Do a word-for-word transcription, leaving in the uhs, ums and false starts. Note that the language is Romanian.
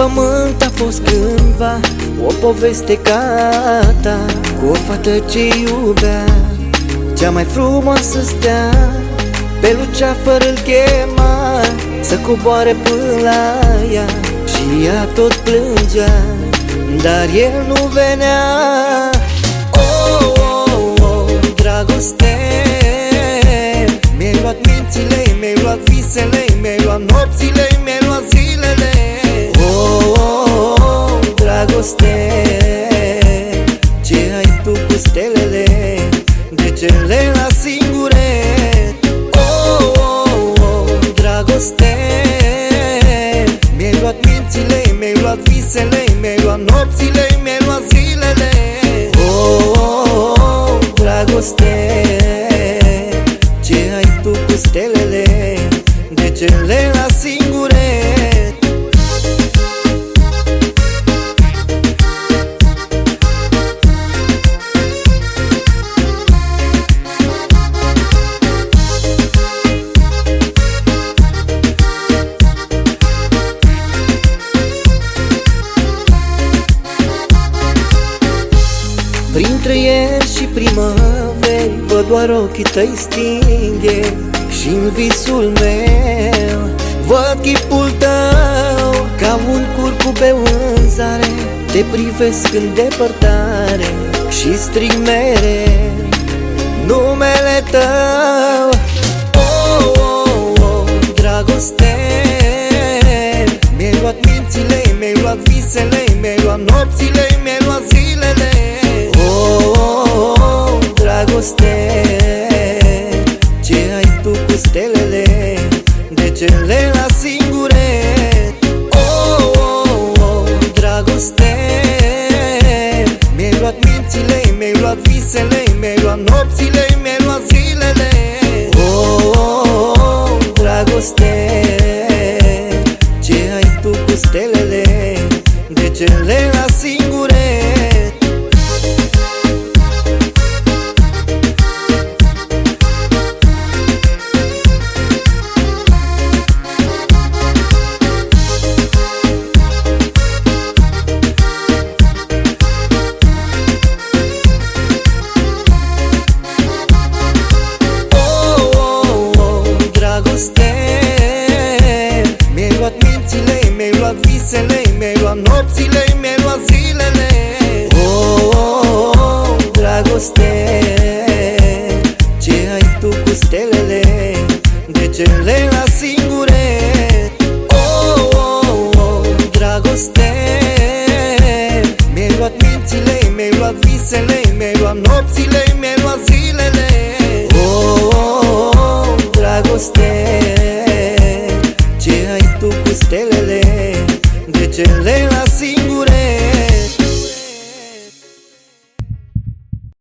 pământ a fost cândva o poveste ca a ta, cu o fată ce iubea, cea mai frumoasă stea. Pe luceafăr îl chema să coboare până la ea, și ea tot plângea, dar el nu venea. Oh, oh, oh, dragoste, mi-ai luat mințile, mi-ai luat visele, mi-ai luat nopțile, mi-ai luat zilele. Oh, oh, oh, dragoste, ce ai tu cu stelele, de ce le las singure? Oh, oh, oh, dragoste, mi-ai luat mințile, mi-ai luat visele, mi-ai luat nopțile, mi-ai luat zilele. Oh, oh, oh, dragoste, ce ai tu cu stelele, de ce le las singure? Printre ieri și primăveri văd doar ochii tăi stinghe, și-n visul meu văd chipul tău, ca un curcubeu în zare. Te privesc în depărtare și strig mereu numele tău. Oh, oh, oh, dragoste, mi-ai luat mințile, mi-ai luat visele, mi-ai luat nopțile, mi-ai luat zilele. Oh, oh, oh, dragoste, ce ai tu cu stelele, de ce le las singure? Oh, oh, oh, dragoste, mi-ai luat mințile, mi-ai luat visele, mi-ai luat nopțile, mi-ai luat zilele. Oh, oh, oh, dragoste, ce ai tu cu stelele, de ce le las singure? Mi-ai luat mințile, mi-ai luat visele, mi-ai luat nopțile, mi-ai luat zilele. Oh, oh, oh, dragoste, ce ai tu cu stelele, de ce le las singure? Oh, oh, oh, dragoste, mi-ai luat mințile, mi-ai luat visele, mi-ai luat nopțile, mi-ai luat zilele. Oh, oh, oh, dragoste, ce ai tu cu stelele, de ce le